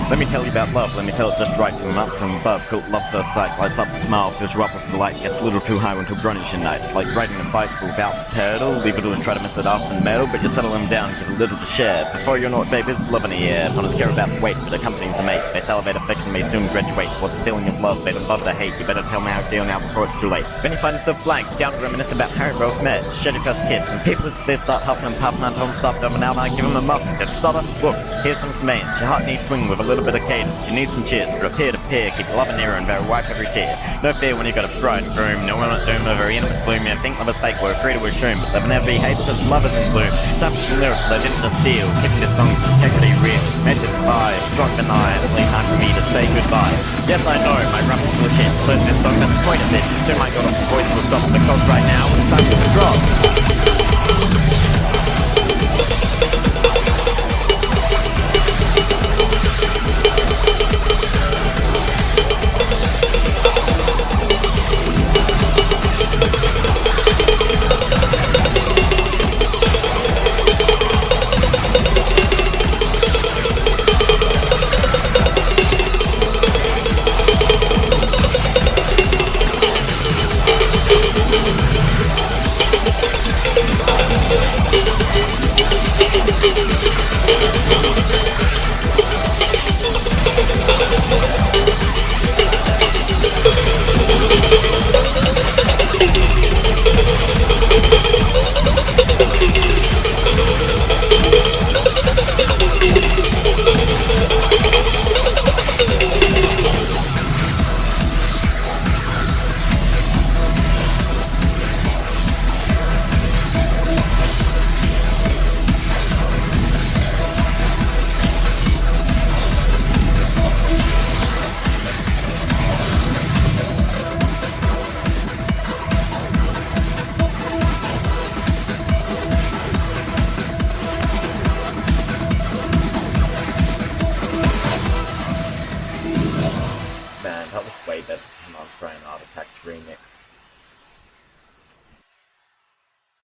Let me tell you about love, let me tell it just right from up from above. Cool love first sight, lights up the smile, fills you up with the light, gets a little too high until grunge your night. Like riding a bicycle without the pedal, leave it and try to miss it off in the metal, but you settle them down, give a little to share. Before you know it, babe, it's love in the air. Punters care about the weight, but accompanying the mate. They salivate affection may soon graduate. What's the feeling of love, they love the hate. You better tell me how you feel now before it's too late. When you find yourself blank, down to reminisce about how you both met. Shed your first kiss, and people they start huffing and puffing until them stopped over now, and I give them a muffin. Just stutter, look, here's some commands. Your heart needs swing with a little bit of cadence. You need some cheers, from peer to peer, keep love and air and better wipe every tear. No fear when you got a bride and groom, no one at doom over intimate gloom. You think love is fake, we're free to assume, but there will never be hate because love is in bloom. Some lyrics they didn't just steal, kicking the songs integrity real. Made it by, struck the night, only time for me to say goodbye. Yes, I know, my rap is full of shit, but this song that's the point of it. Soon my god, the voice will stop because right now it's time to drop. Man, that was way better than Australian Art Attack remix.